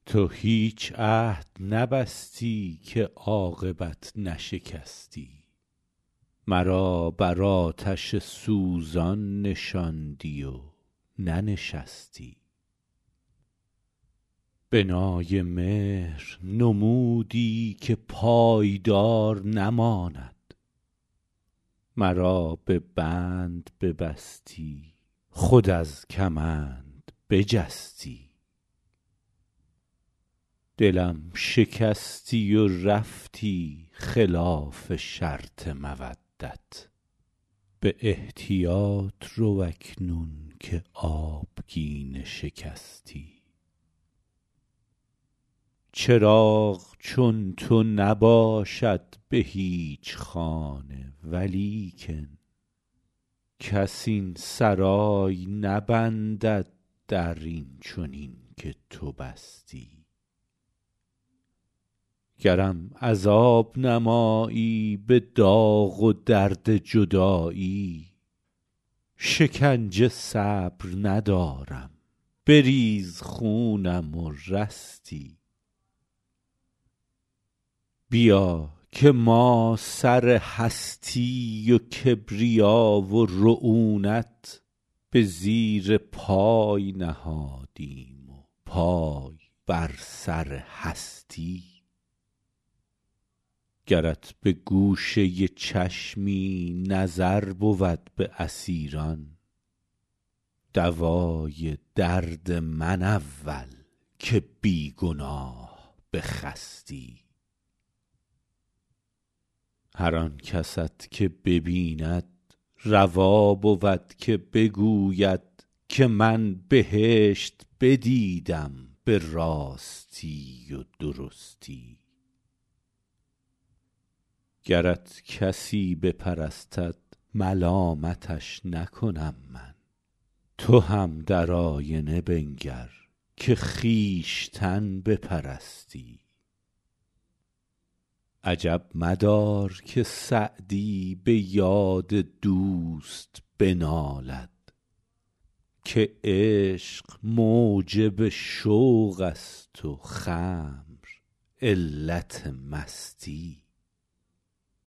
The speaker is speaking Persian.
تو هیچ عهد نبستی که عاقبت نشکستی، مرا بر آتش سوزان نشاندی و ننشستی. بنای مهر نمودی که پایدار نماند، مرا به بند ببستی خود از کمند بجستی. دلم شکستی و رفتی خلاف شرط مودت، به احتیاط رو اکنون که آبگینه شکستی. چراغ چون تو نباشد به هیچ خانه، ولیکن کس این سرای نبندد در این چنین که تو بستی. گرم عذاب نمایی به داغ و درد جدایی، شکنجه صبر ندارم بریز خونم و رستی. بیا که ما سر هستی و کبریا و رعونت به زیر پای نهادیم و پای بر سر هستی. گرت به گوشه چشمی نظر بود به اسیران، دوای درد من اول که بی گناه بخستی. هر آن کست که ببیند روا بود که بگوید که من بهشت بدیدم به راستی و درستی. گرت کسی بپرستد ملامتش نکنم من، تو هم در آینه بنگر که خویشتن بپرستی. عجب مدار که سعدی به یاد دوست بنالد، که عشق موجب شوق است و خمر علت مستی.